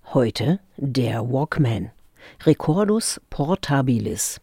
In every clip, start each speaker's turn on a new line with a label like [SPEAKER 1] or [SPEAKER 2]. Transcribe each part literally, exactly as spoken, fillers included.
[SPEAKER 1] Heute der Walkman, Recordus portabilis.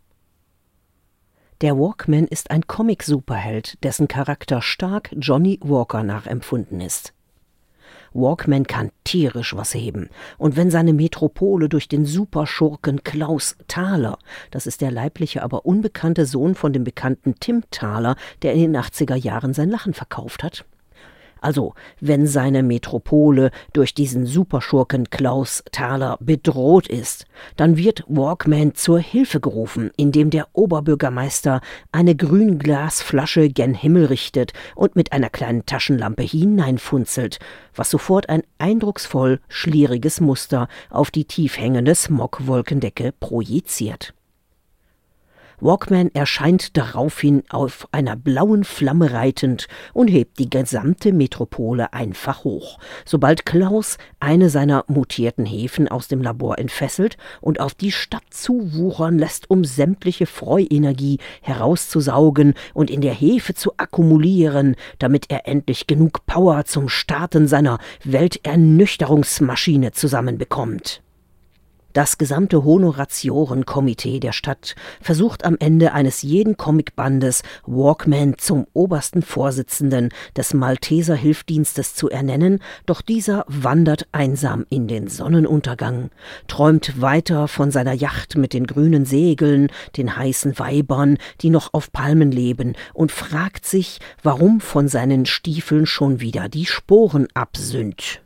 [SPEAKER 1] Der Walkman ist ein Comic-Superheld, dessen Charakter stark Johnny Walker nachempfunden ist. Walkman kann tierisch was heben, und wenn seine Metropole durch den Superschurken Klaus Thaler, das ist der leibliche, aber unbekannte Sohn von dem bekannten Tim Thaler, der in den achtziger Jahren sein Lachen verkauft hat, also, wenn seine Metropole durch diesen Superschurken Klaus Thaler bedroht ist, dann wird Walkman zur Hilfe gerufen, indem der Oberbürgermeister eine Grünglasflasche gen Himmel richtet und mit einer kleinen Taschenlampe hineinfunzelt, was sofort ein eindrucksvoll schlieriges Muster auf die tief hängende Smogwolkendecke projiziert. Walkman erscheint daraufhin auf einer blauen Flamme reitend und hebt die gesamte Metropole einfach hoch, sobald Klaus eine seiner mutierten Hefen aus dem Labor entfesselt und auf die Stadt zuwuchern lässt, um sämtliche Freuenergie herauszusaugen und in der Hefe zu akkumulieren, damit er endlich genug Power zum Starten seiner Welternüchterungsmaschine zusammenbekommt. Das gesamte Honoratiorenkomitee der Stadt versucht am Ende eines jeden Comicbandes Walkman zum obersten Vorsitzenden des Malteser Hilfsdienstes zu ernennen, doch dieser wandert einsam in den Sonnenuntergang, träumt weiter von seiner Yacht mit den grünen Segeln, den heißen Weibern, die noch auf Palmen leben, und fragt sich, warum von seinen Stiefeln schon wieder die Sporen absünd.